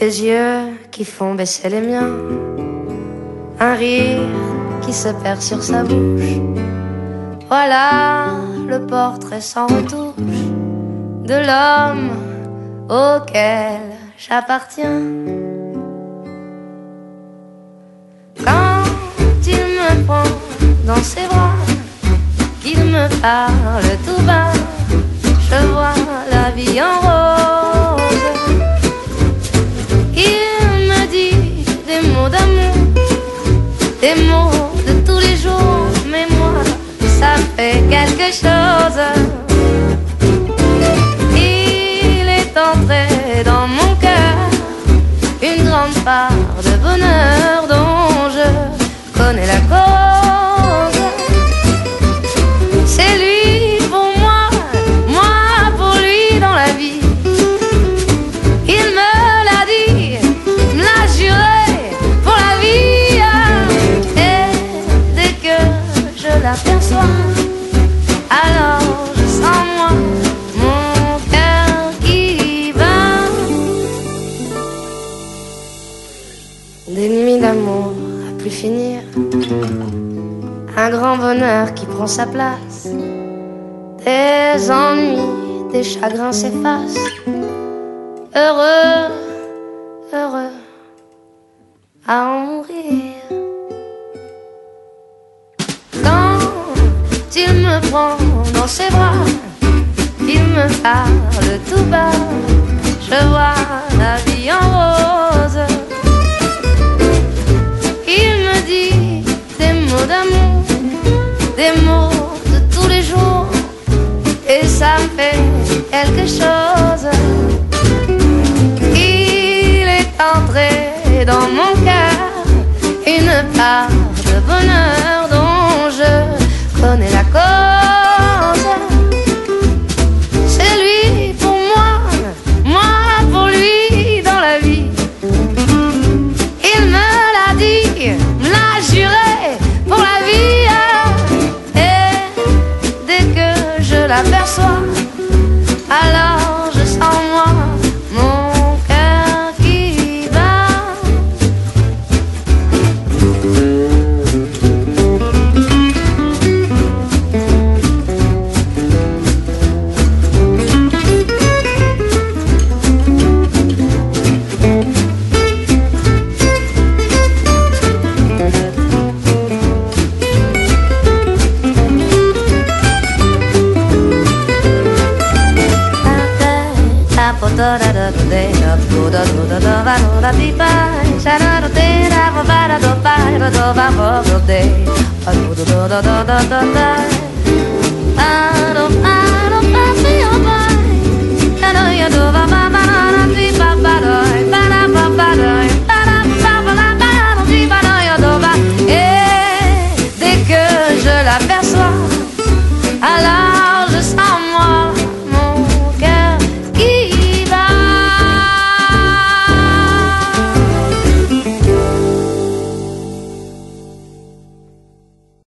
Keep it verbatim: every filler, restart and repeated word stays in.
Ses yeux qui font baisser les miens, un rire qui se perd sur sa bouche. Voilà le portrait sans retouche de l'homme auquel j'appartiens. Quand il me prend dans ses bras, qu'il me parle tout bas, je vois la vie en rose. Il me dit des mots d'amour, des mots de tous les jours, mais moi, ça fait quelque chose. Il est entré dans mon cœur une grande part de bonheur dont je connais la cause. C'est lui pour moi, moi pour lui dans la vie. Il me l'a dit, me l'a juré pour la vie. Et dès que je l'aperçois, alors je sens moi mon cœur qui bat. Des nuits d'amour à plus finir, un grand bonheur qui prend sa place. Des ennuis, des chagrins s'effacent. Heureux, heureux à en mourir. Quand il me prend dans ses bras, il me parle tout bas, je vois la vie en rose. Il me dit des mots d'amour, des mots de tous les jours, et ça me fait quelque chose. Il est entré dans mon cœur une part de bonheur dont je connais la cause. C'est lui pour moi, moi pour lui dans la vie. Il me l'a dit, me l'a juré pour la vie. Et dès que je l'aperçois, alors je sens moi mon cœur qui bat. Da da da da da da da da da da da di ba sha da da da da ba da da ba da da ba ba da da da da da da da da da